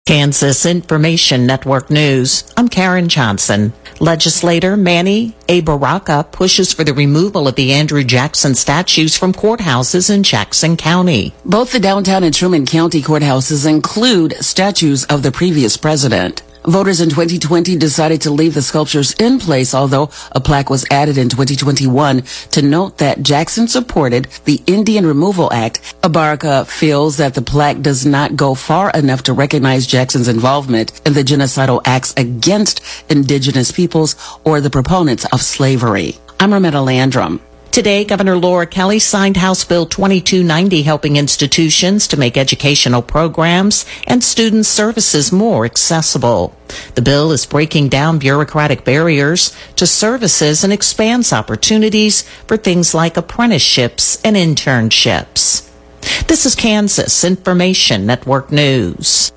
Kansas Information Network News. I'm Karen Johnson. Legislator Manny A. Baraka pushes for the removal of the Andrew Jackson statues from courthouses in Jackson County. Both the downtown and Truman County courthouses include statues of the previous president. Voters in 2020 decided to leave the sculptures in place, although a plaque was added in 2021 to note that Jackson supported the Indian Removal Act. Baraka feels that the plaque does not go far enough to recognize Jackson's involvement in the genocidal acts against indigenous peoples or the proponents of slavery. I'm Rametta Landrum. Today, Governor Laura Kelly signed House Bill 2290, helping institutions to make educational programs and student services more accessible. The bill is breaking down bureaucratic barriers to services and expands opportunities for things like apprenticeships and internships. This is Kansas Information Network News.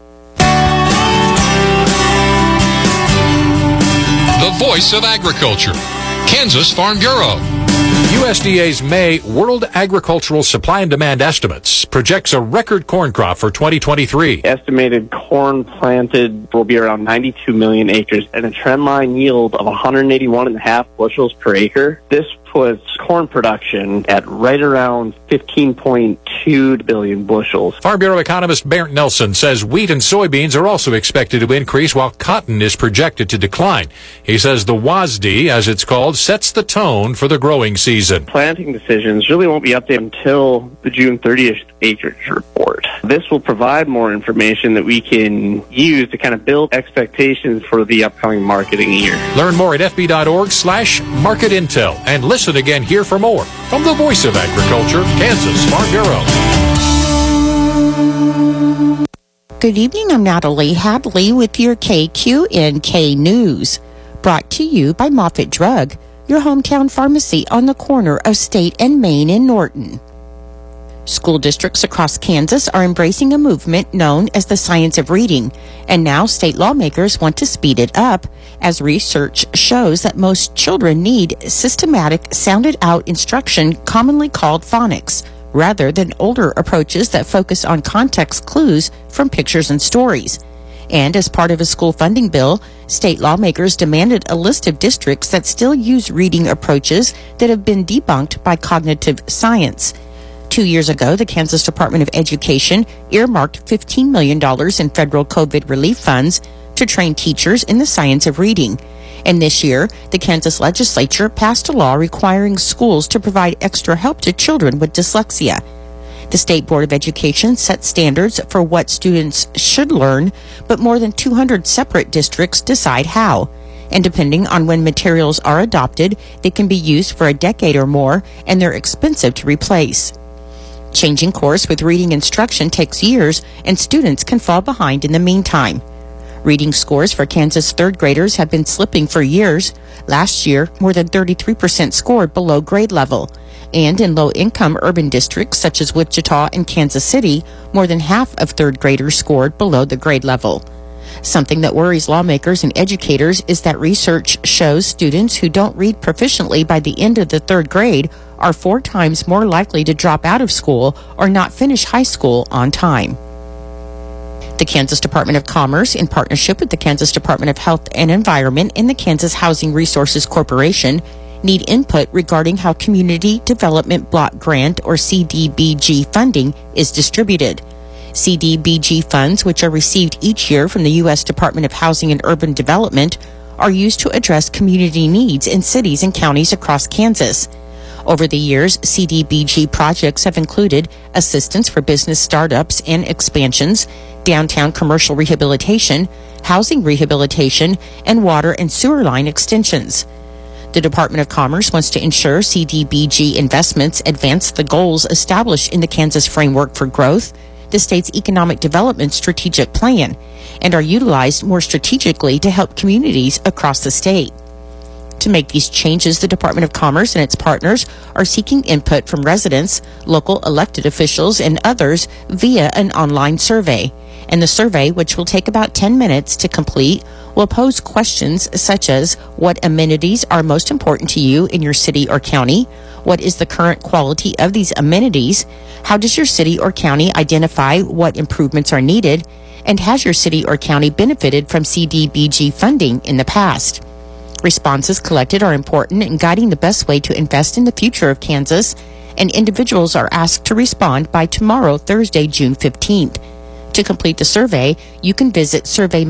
The voice of agriculture, Kansas Farm Bureau. USDA's May World Agricultural Supply and Demand Estimates projects a record corn crop for 2023. Estimated corn planted will be around 92 million acres and a trendline yield of 181.5 bushels per acre. This puts corn production at right around 15.2 billion bushels. Farm Bureau economist Bernd Nelson says wheat and soybeans are also expected to increase while cotton is projected to decline. He says the WASDE, as it's called, sets the tone for the growing season. Planting decisions really won't be updated until the June 30th acreage report. This will provide more information that we can use to kind of build expectations for the upcoming marketing year. Learn more at fb.org/market intel and listen again here for more from the Voice of Agriculture, Kansas Farm Bureau. Good evening, I'm Natalie Hadley with your KQNK News, brought to you by Moffitt Drug, your hometown pharmacy on the corner of State and Main in Norton. School districts across Kansas are embracing a movement known as the science of reading, and now state lawmakers want to speed it up, as research shows that most children need systematic, sounded-out instruction commonly called phonics, rather than older approaches that focus on context clues from pictures and stories. And as part of a school funding bill, state lawmakers demanded a list of districts that still use reading approaches that have been debunked by cognitive science. 2 years ago, the Kansas Department of Education earmarked $15 million in federal COVID relief funds to train teachers in the science of reading. And this year, the Kansas legislature passed a law requiring schools to provide extra help to children with dyslexia. The State Board of Education sets standards for what students should learn, but more than 200 separate districts decide how. And depending on when materials are adopted, they can be used for a decade or more, and they're expensive to replace. Changing course with reading instruction takes years, and students can fall behind in the meantime. Reading scores for Kansas third graders have been slipping for years. Last year, more than 33% scored below grade level. And in low-income urban districts such as Wichita and Kansas City, more than half of third graders scored below the grade level. Something that worries lawmakers and educators is that research shows students who don't read proficiently by the end of the third grade are 4 times more likely to drop out of school or not finish high school on time. The Kansas Department of Commerce, in partnership with the Kansas Department of Health and Environment and the Kansas Housing Resources Corporation, need input regarding how Community Development Block Grant, or CDBG, funding is distributed. CDBG funds, which are received each year from the U.S. Department of Housing and Urban Development, are used to address community needs in cities and counties across Kansas. Over the years, CDBG projects have included assistance for business startups and expansions, downtown commercial rehabilitation, housing rehabilitation, and water and sewer line extensions. The Department of Commerce wants to ensure CDBG investments advance the goals established in the Kansas Framework for Growth, the state's economic development strategic plan, and are utilized more strategically to help communities across the state. To make these changes, the Department of Commerce and its partners are seeking input from residents, local elected officials, and others via an online survey. And the survey, which will take about 10 minutes to complete, will pose questions such as what amenities are most important to you in your city or county, what is the current quality of these amenities, how does your city or county identify what improvements are needed, And has your city or county benefited from CDBG funding in the past? Responses collected are important in guiding the best way to invest in the future of Kansas, and individuals are asked to respond by tomorrow, Thursday, June 15th. To complete the survey, you can visit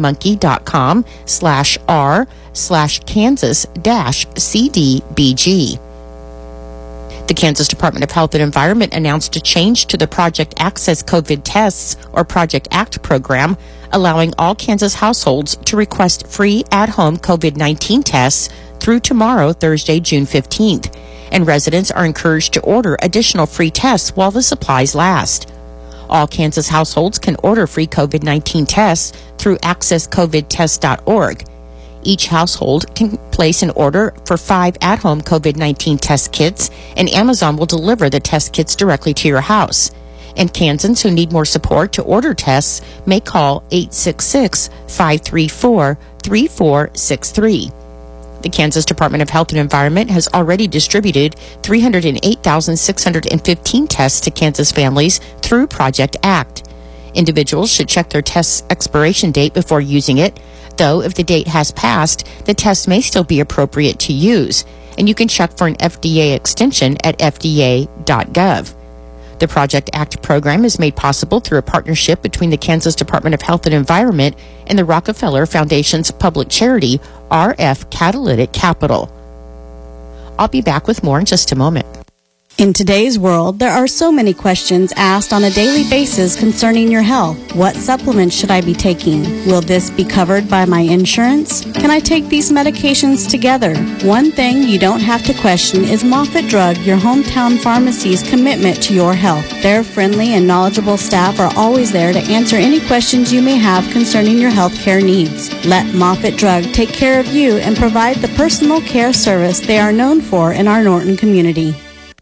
surveymonkey.com/r/Kansas-CDBG. The Kansas Department of Health and Environment announced a change to the Project Access COVID Tests, or Project ACT program, allowing all Kansas households to request free at-home COVID-19 tests through tomorrow, Thursday, June 15th. And residents are encouraged to order additional free tests while the supplies last. All Kansas households can order free COVID-19 tests through accesscovidtest.org. Each household can place an order for 5 at-home COVID-19 test kits, and Amazon will deliver the test kits directly to your house. And Kansans who need more support to order tests may call 866-534-3463. The Kansas Department of Health and Environment has already distributed 308,615 tests to Kansas families through Project ACT. Individuals should check their test's expiration date before using it, though if the date has passed, the test may still be appropriate to use, and you can check for an FDA extension at fda.gov. The Project ACT program is made possible through a partnership between the Kansas Department of Health and Environment and the Rockefeller Foundation's public charity, RF Catalytic Capital. I'll be back with more in just a moment. In today's world, there are so many questions asked on a daily basis concerning your health. What supplements should I be taking? Will this be covered by my insurance? Can I take these medications together? One thing you don't have to question is Moffitt Drug, your hometown pharmacy's commitment to your health. Their friendly and knowledgeable staff are always there to answer any questions you may have concerning your health care needs. Let Moffitt Drug take care of you and provide the personal care service they are known for in our Norton community.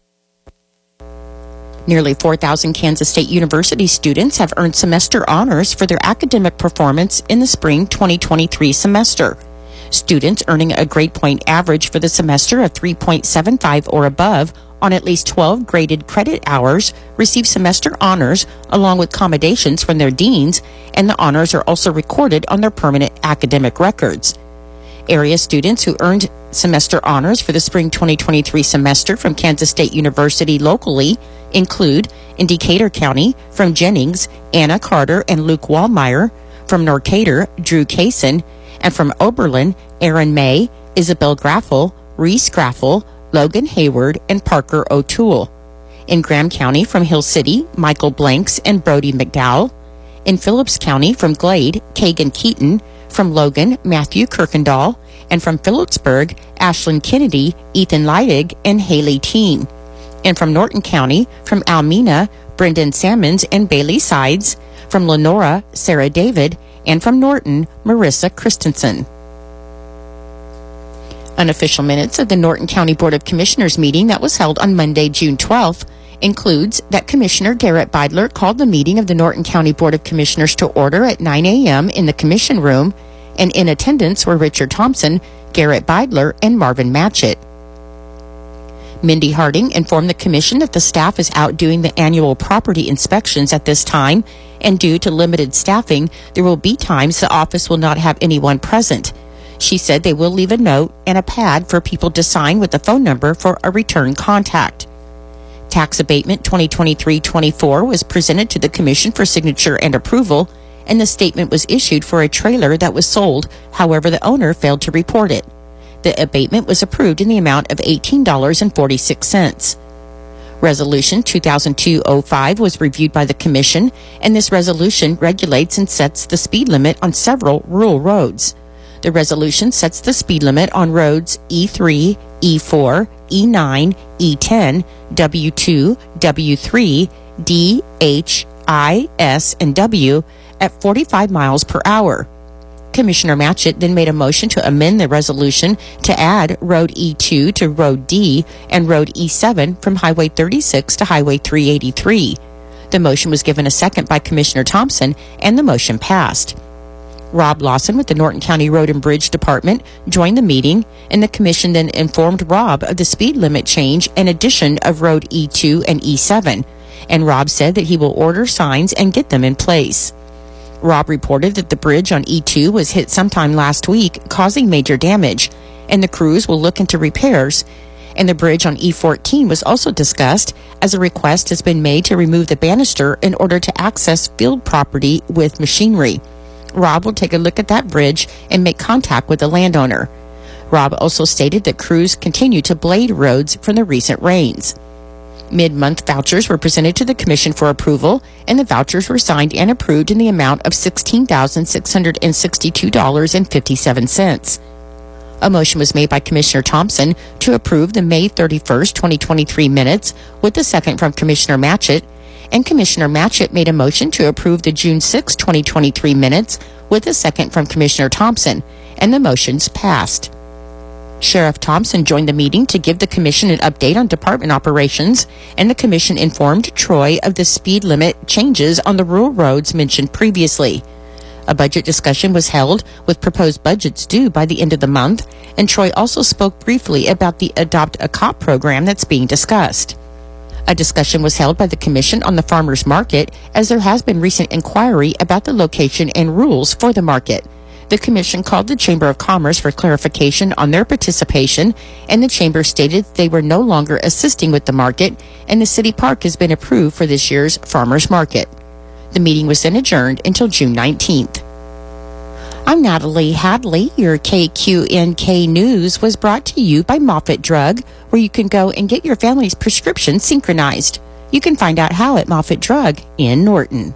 Nearly 4,000 Kansas State University students have earned semester honors for their academic performance in the spring 2023 semester. Students earning a grade point average for the semester of 3.75 or above on at least 12 graded credit hours receive semester honors along with commendations from their deans, and the honors are also recorded on their permanent academic records. Area students who earned semester honors for the spring 2023 semester from Kansas State University locally include in Decatur County from Jennings, Anna Carter and Luke Wallmeyer, from Norcatur, Drew Kaysen, and from Oberlin, Aaron May, Isabel Graffel, Reese Graffel, Logan Hayward, and Parker O'Toole. In Graham County from Hill City, Michael Blanks and Brody McDowell. In Phillips County from Glade, Kagan Keaton. From Logan, Matthew Kirkendall, and from Phillipsburg, Ashlyn Kennedy, Ethan Leidig, and Haley Teen. And from Norton County, from Almena, Brendan Sammons and Bailey Sides. From Lenora, Sarah David, and from Norton, Marissa Christensen. Unofficial minutes of the Norton County Board of Commissioners meeting that was held on Monday, June 12th, includes that Commissioner Garrett Beidler called the meeting of the Norton County Board of Commissioners to order at 9 a.m. in the Commission Room, and in attendance were Richard Thompson, Garrett Beidler, and Marvin Matchett. Mindy Harding informed the Commission that the staff is out doing the annual property inspections at this time, and due to limited staffing, there will be times the office will not have anyone present. She said they will leave a note and a pad for people to sign with a phone number for a return contact. Tax Abatement 2023-24 was presented to the Commission for signature and approval, and the statement was issued for a trailer that was sold. However, the owner failed to report it. The abatement was approved in the amount of $18.46. Resolution 2002-05 was reviewed by the Commission, and this resolution regulates and sets the speed limit on several rural roads. The resolution sets the speed limit on roads E3, E4, E9, E10, W2, W3, D, H, I, S, and W at 45 miles per hour. Commissioner Matchett then made a motion to amend the resolution to add Road E2 to Road D and Road E7 from Highway 36 to Highway 383. The motion was given a second by Commissioner Thompson, and the motion passed. Rob Lawson with the Norton County Road and Bridge Department joined the meeting, and the Commission then informed Rob of the speed limit change and addition of Road E2 and E7, and Rob said that he will order signs and get them in place. Rob reported that the bridge on E2 was hit sometime last week, causing major damage, and the crews will look into repairs. And the bridge on E14 was also discussed, as a request has been made to remove the banister in order to access field property with machinery. Rob will take a look at that bridge and make contact with the landowner. Rob also stated that crews continue to blade roads from the recent rains. Mid-month vouchers were presented to the Commission for approval, and the vouchers were signed and approved in the amount of $16,662.57. A motion was made by Commissioner Thompson to approve the May 31st, 2023 minutes, with the second from Commissioner Matchett, and Commissioner Matchett made a motion to approve the June 6, 2023 minutes, with the second from Commissioner Thompson, and the motions passed. Sheriff Thompson joined the meeting to give the Commission an update on department operations, and the Commission informed Troy of the speed limit changes on the rural roads mentioned previously. A budget discussion was held with proposed budgets due by the end of the month, and Troy also spoke briefly about the Adopt a Cop program that's being discussed. A discussion was held by the Commission on the farmers market, as there has been recent inquiry about the location and rules for the market. The Commission called the Chamber of Commerce for clarification on their participation, and the Chamber stated they were no longer assisting with the market, and the city park has been approved for this year's farmers market. The meeting was then adjourned until June 19th. I'm Natalie Hadley. Your KQNK News was brought to you by Moffitt Drug, where you can go and get your family's prescription synchronized. You can find out how at Moffitt Drug in Norton.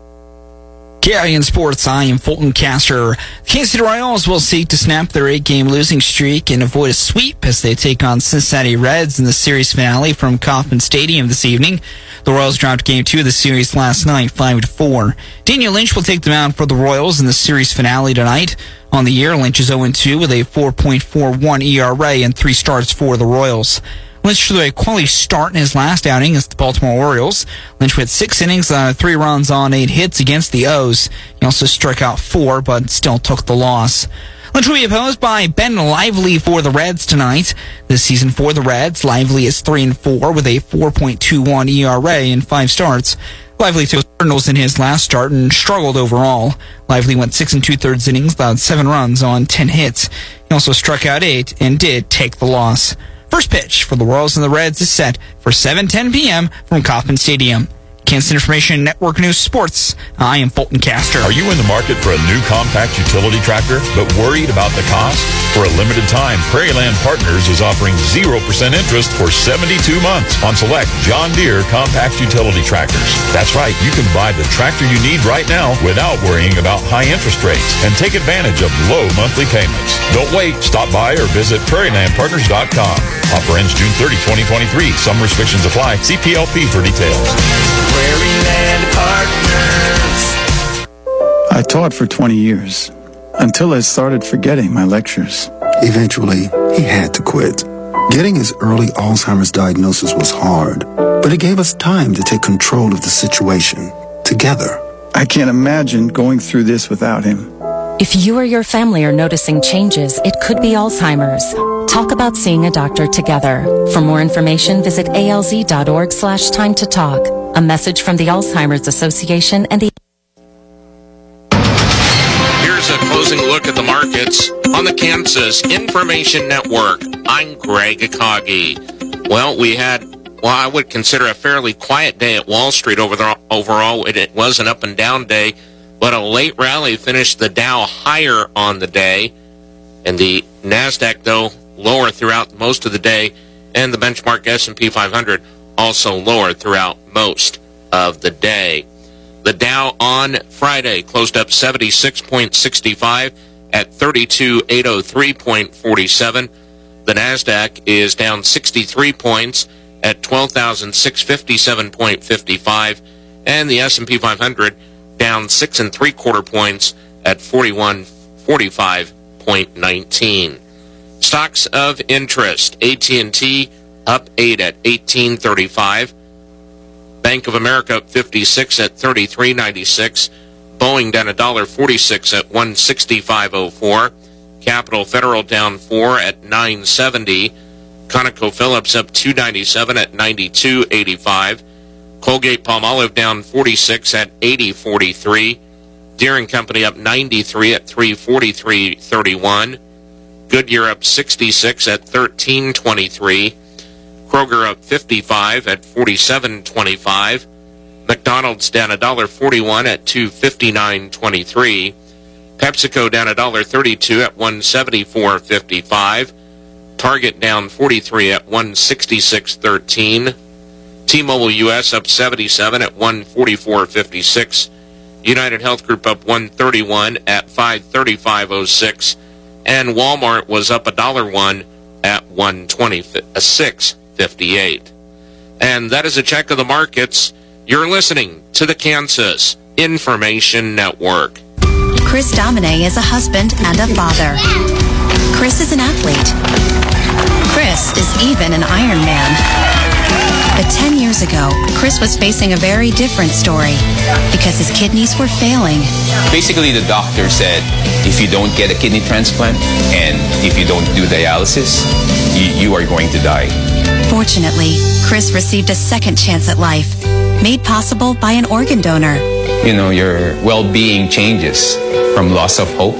KIN Sports, I am Fulton Castor. The Kansas City Royals will seek to snap their 8-game losing streak and avoid a sweep as they take on Cincinnati Reds in the series finale from Kauffman Stadium this evening. The Royals dropped Game 2 of the series last night, 5-4. Daniel Lynch will take the mound for the Royals in the series finale tonight. On the year, Lynch is 0-2 with a 4.41 ERA and 3 starts for the Royals. Lynch threw a quality start in his last outing against the Baltimore Orioles. Lynch went 6 innings, 3 runs on 8 hits against the O's. He also struck out 4, but still took the loss. Lynch will be opposed by Ben Lively for the Reds tonight. This season for the Reds, Lively is 3-4 with a 4.21 ERA and 5 starts. Lively took the Cardinals in his last start and struggled overall. Lively went 6 2/3 innings, allowed 7 runs on 10 hits. He also struck out 8 and did take the loss. First pitch for the Royals and the Reds is set for 7:10 p.m. from Kauffman Stadium. Kansas Information Network News Sports, I am Fulton Castor. Are you in the market for a new compact utility tractor, but worried about the cost? For a limited time, Prairieland Partners is offering 0% interest for 72 months on select John Deere compact utility tractors. That's right, you can buy the tractor you need right now without worrying about high interest rates and take advantage of low monthly payments. Don't wait. Stop by or visit PrairielandPartners.com. Offer ends June 30, 2023. Some restrictions apply. See PLP for details. Prairieland Partners. I taught for 20 years, until I started forgetting my lectures. Eventually, he had to quit. Getting his early Alzheimer's diagnosis was hard, but it gave us time to take control of the situation, together. I can't imagine going through this without him. If you or your family are noticing changes, it could be Alzheimer's. Talk about seeing a doctor together. For more information, visit alz.org/time to talk. A message from the Alzheimer's Association and the... Here's a closing look at the markets on the Kansas Information Network. I'm Greg Akagi. Well, we had, I would consider a fairly quiet day at Wall Street overall. It was an up and down day, but a late rally finished the Dow higher on the day, and the NASDAQ, though, lower throughout most of the day, and the benchmark S&P 500 also lower throughout most of the day. The Dow on Friday closed up 76.65 at 32,803.47. The NASDAQ is down 63 points at 12,657.55, and the S&P 500 down 6 3/4 points at 4145.19. Stocks of interest: AT&T up 8 at 1835. Bank of America up 56 at 33.96. Boeing down $1.46 at 165.04. Capital Federal down 4 at 970. ConocoPhillips up 2.97 at 92.85. Colgate-Palmolive down 46 at 80.43. Deere & Company up 93 at 343.31. Goodyear up 66 at 13.23. Kroger up 55 at 47.25. McDonald's down $1.41 at 259.23. PepsiCo down $1.32 at 174.55. Target down 43 at 166.13. T-Mobile US up 77 at 144.56. United Health Group up 131 at 535.06. And Walmart was up $1.01 at 126.58. And that is a check of the markets. You're listening to the Kansas Information Network. Chris Domine is a husband and a father. Chris is an athlete. Chris is even an Ironman. But 10 years ago, Chris was facing a very different story because his kidneys were failing. Basically, the doctor said, if you don't get a kidney transplant and if you don't do dialysis, you are going to die. Fortunately, Chris received a second chance at life, made possible by an organ donor. You know, your well-being changes from loss of hope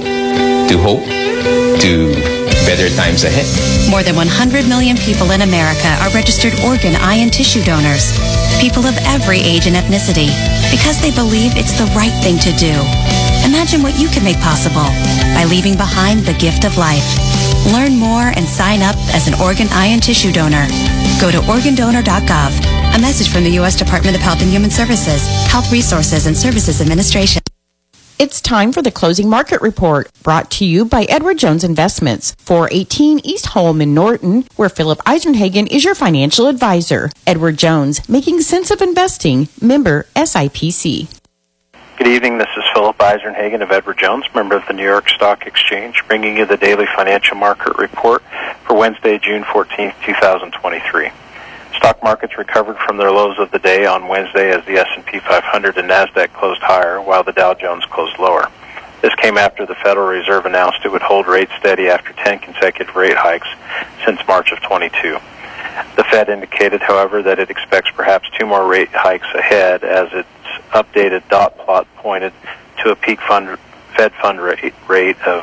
to better times ahead. More than 100 million people in America are registered organ, eye, and tissue donors. People of every age and ethnicity, because they believe it's the right thing to do. Imagine what you can make possible by leaving behind the gift of life. Learn more and sign up as an organ, eye, and tissue donor. Go to organdonor.gov. A message from the U.S. Department of Health and Human Services, Health Resources and Services Administration. It's time for the closing market report, brought to you by Edward Jones Investments, 418 East Holman, Norton, where Philip Eisenhagen is your financial advisor. Edward Jones, making sense of investing, member SIPC. Good evening, this is Philip Eisenhagen of Edward Jones, member of the New York Stock Exchange, bringing you the daily financial market report for Wednesday, June 14th, 2023. Stock markets recovered from their lows of the day on Wednesday as the S&P 500 and NASDAQ closed higher while the Dow Jones closed lower. This came after the Federal Reserve announced it would hold rates steady after 10 consecutive rate hikes since March of 22. The Fed indicated, however, that it expects perhaps 2 more rate hikes ahead as its updated dot plot pointed to a peak Fed fund rate of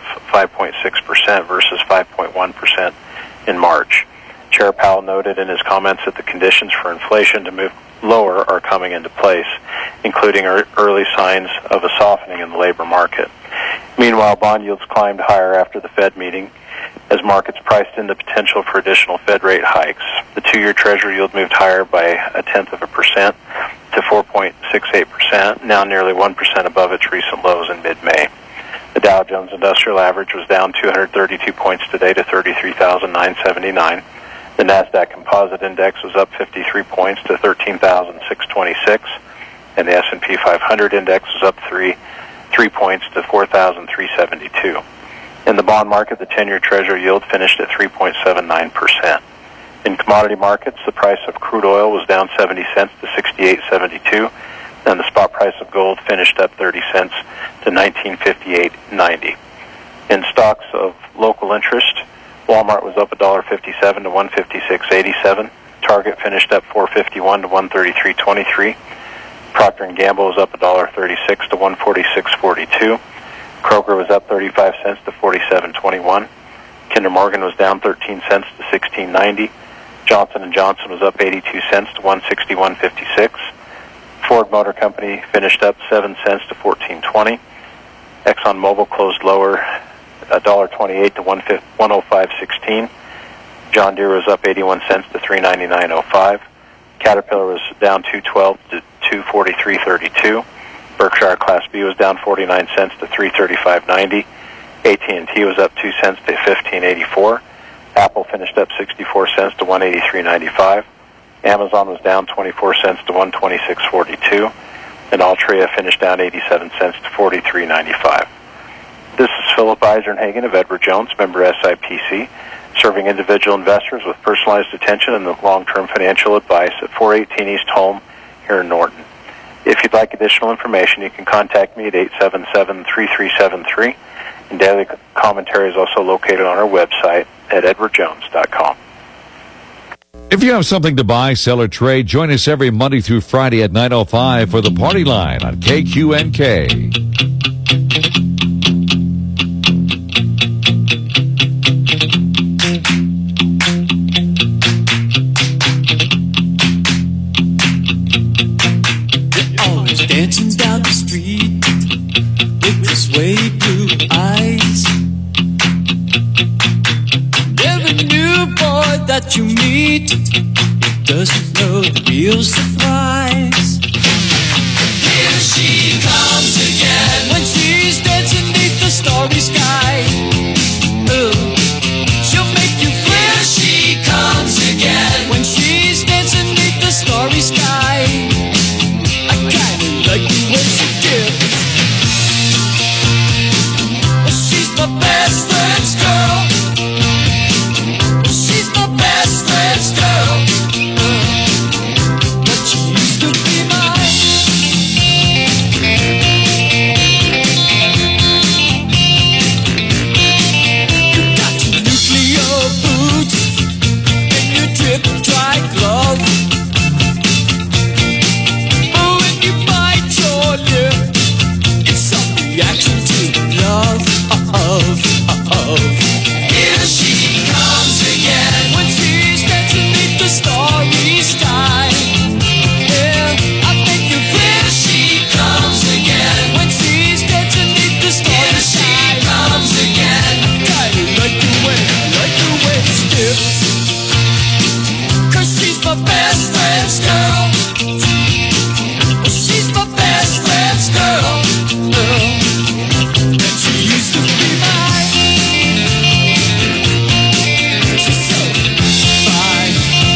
5.6% versus 5.1% in March. Chair Powell noted in his comments that the conditions for inflation to move lower are coming into place, including early signs of a softening in the labor market. Meanwhile, bond yields climbed higher after the Fed meeting as markets priced in the potential for additional Fed rate hikes. The 2-year Treasury yield moved higher by 0.1% to 4.68%, now nearly 1% above its recent lows in mid-May. The Dow Jones Industrial Average was down 232 points today to 33,979. The NASDAQ Composite Index was up 53 points to 13,626, and the S&P 500 Index was up 3 points to 4,372. In the bond market, the 10-year Treasury yield finished at 3.79%. In commodity markets, the price of crude oil was down 70 cents to 68.72, and the spot price of gold finished up 30 cents to 1958.90. In stocks of local interest, Walmart was up $1.57 to 156.87. Target finished up $4.51 to 133.23. Procter & Gamble was up $1.36 to 146.42. Kroger was up 35 cents to 47.21. Kinder Morgan was down 13 cents to 16.90. Johnson & Johnson was up 82 cents to 161.56. Ford Motor Company finished up 7 cents to 14.20. ExxonMobil closed lower $1.28 to 105.16. John Deere was up 81 cents to 399.05. Caterpillar was down 212 to 243.32. Berkshire Class B was down 49 cents to 335.90. AT&T was up 2 cents to 15.84. Apple finished up 64 cents to 183.95. Amazon was down 24 cents to 126.42. And Altria finished down 87 cents to 43.95. This is Philip Eisenhagen of Edward Jones, member SIPC, serving individual investors with personalized attention and long-term financial advice at 418 East Holm here in Norton. If you'd like additional information, you can contact me at 877-3373, and daily commentary is also located on our website at edwardjones.com. If you have something to buy, sell, or trade, join us every Monday through Friday at 9:05 for the Party Line on KQNK. suede blue eyes. Every new boy that you meet doesn't know the real surprise. Here she comes again when she's dancing beneath the starry sky. She'll make you feel. Here she comes again when she's dancing beneath the starry sky. I kinda like the way she dips. She's my best friend's girl. She's my best friend's girl. But she used to be mine. You got your nuclear boots and your drip-dry glove. Oh, when you bite your lip, it's some reaction to love. Here she comes again when she's dancing beneath the starry sky. Yeah, I think you feel. Here she comes again when she's dancing beneath the starry sky. Here she comes again. Kinda like the way she dips. 'Cause she's my best friend's girl. She's my best friend's girl. And she used to be mine. She's so fine.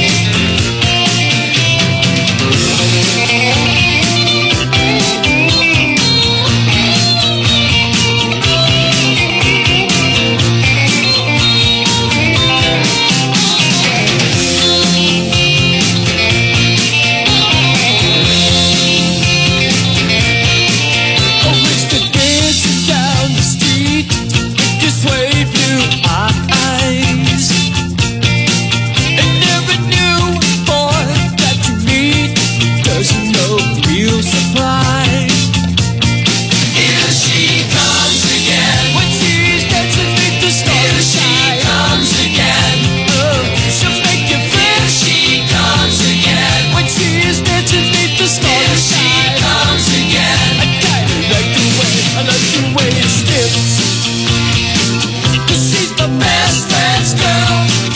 Oh, Mr. Dancing down the street with your suede blue eyes. And every new boy that you meet doesn't know the real surprise. Here she comes again when she's dancing beneath the starry sky. Here she comes again. She'll make you feel. Here she comes again when she's dancing beneath the starry sky. Here she comes again. I kinda like the way she dips. 'Cause she's my best friend's girl.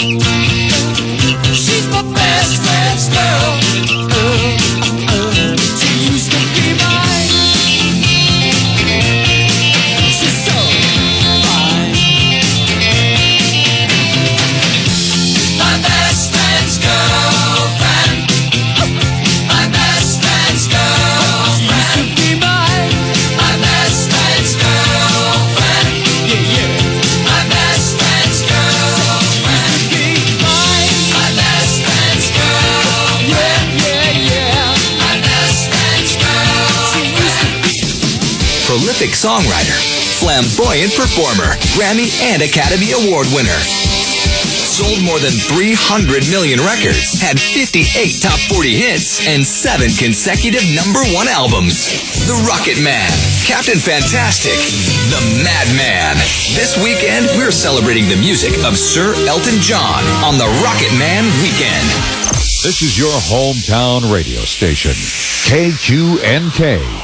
She's my best friend's girl. She used to be mine. She's so fine. My best friend's girlfriend. My best friend's girlfriend. She used to be mine. My best friend's girlfriend. Yeah, yeah. My best friend's girlfriend. She used to be mine. My best friend's girlfriend. Yeah, yeah, yeah. My best friend's girlfriend. Prolific songwriter, flamboyant performer, Grammy and Academy Award winner. Sold more than 300 million records, had 58 top 40 hits, and 7 consecutive #1 albums. The Rocket Man, Captain Fantastic, the Madman. This weekend, we're celebrating the music of Sir Elton John on the Rocket Man Weekend. This is your hometown radio station, KQNK.